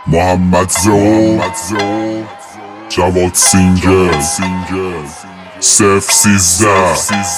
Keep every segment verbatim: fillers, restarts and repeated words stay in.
محمد زو جواد سینگر صفر سیزده.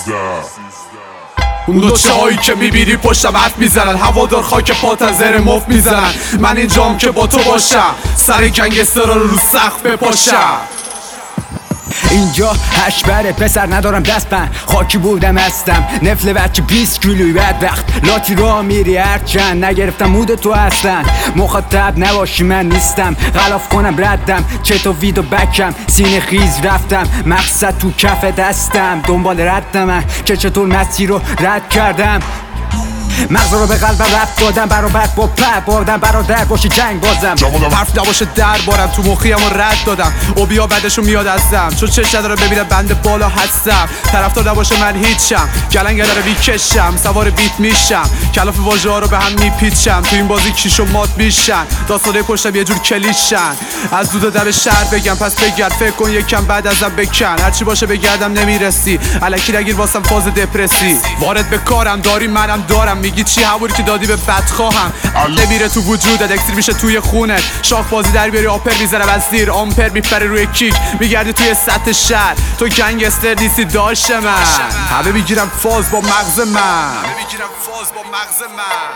اون دو چه هایی که میبینی پشتم حرف میزنن، هوادار خاک پاتن زر مفت میزنن. من اینجام که با تو باشم، سر گنگسترا رو رو سقف بپاشم. اینجا هشت بره پسر ندارم دست من، خاکی بودم هستم نفل بچه بیست کیلوی بد وقت لاتی را میری هرچند نگرفتم مود تو اصلا. مخاطب نباشی من نیستم، غلاف کنم ردم چطور ویدو بکم سینه خیز رفتم مقصد تو کف دستم دنبال ردم من که چطور مسیر رو رد کردم. مغزا رو به قلبم رفت دادم برابر با پر بردم برادر باشی جنگ بازم. حرف نباشه در بارم تو مخیم و رد دادم و بیا بعدشو میاد ازم چون چش نداره ببینه بند بالا هستم. طرفدار نباشه من هیچم، گلنگ داره بیکشم سوار بیت میشم کلاف واژه ها رو به هم میپیچم. تو این بازی کیشو مات میشن داستانه پشتم یه جور کلیشن. از دود در شهر بگم پس بگرد فکر کن یکم بعد ازم بکن. هرچی باشه بگردم نمیرسی الکی نگیر واسم فاز دپرسی. وارد به کارم داری منم دارم، میگی چی همونی که دادی به بدخواهم. عله میره تو وجودت اکسیر میشه توی خونت، شاخ بازی در بیاری آپر میزنم از زیر آمپر میپره روی کیک میگردی توی سطح شهر. تو گنگستر نیستی داشت من، همه میگیرم فاز با مغز من، همه میگیرم فاز با مغز من.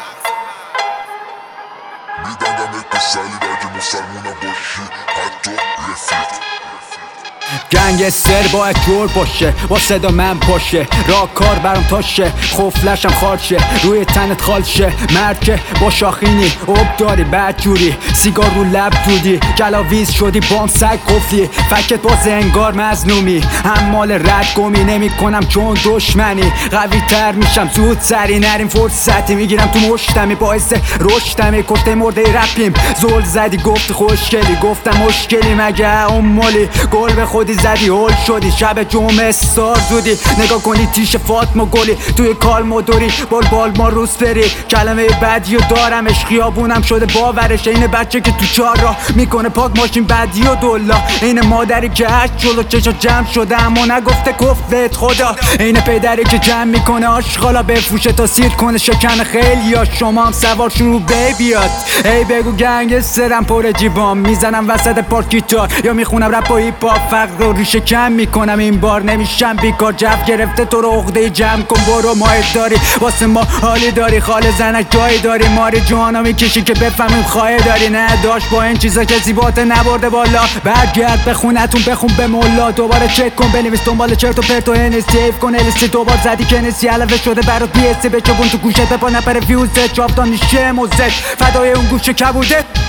میدندم اتسالی اگه مسلمونم باشی حتی رفیق. گنگستر باید جور باشه با صدا من پاشه راه کار برام تاشه خفلشم خارشه روی تنت خالشه مرکه با شاخینی اوب داری بد جوری سیگار رو لب دودی گلاویز شدی بام سگ قفلی فکت باز انگار مظلومی حمال رد گمی نمی کنم چون دشمنی قوی تر میشم زود سری نریم فرصتی میگیرم تو مشتمی باعث رشدمی کشته مرده رپیم زل زدی گفت خوشگلی گفتم مشکلی مگه اون مالی گل به خودی زدی هول شدی شب جمعه سار زودی نگاه کنی تیش فاطمه گلی توی کال مدوری بال بال ما روز بری کلمه بدی و دارم خیابونم شده باورش این بچه که تو چار راه میکنه پاک ماشین بدی و دولا این مادری که هشت جلو چشا جمع شده اما نگفته کفت خدا این پدری که جمع میکنه آشغالا بفروشه تا سیر کنه شکن خیلی یا شما هم سوارشون رو بی بیاد. ای بگو گنگسترم پر جیبام میزنم وسط پارک گیتار یا میخونم رپ و هیپ هاپ فقر رو ریشه کم میکنم این بار نمیشم بیکار جف گرفته تو رو عقده جمع کن برو ماهی داری واسه ما حالی داری خاله زنک جایی داری ماری جوانا میکشی که بفهمیم خواهی داری نه داشت با این چیزا که زیبات نبرده بالا. برگرد به خونتون بخون به مولا دوباره چک کن بنویس دنبال چرت و پرت و هنسی حیف کن الیستی دوبار زدی که نسی علوه شده برات بی اسی بچبون تو گوشت بپا نپره فیوزت جافتان میشه موزت فدای اون گوشه کبوده.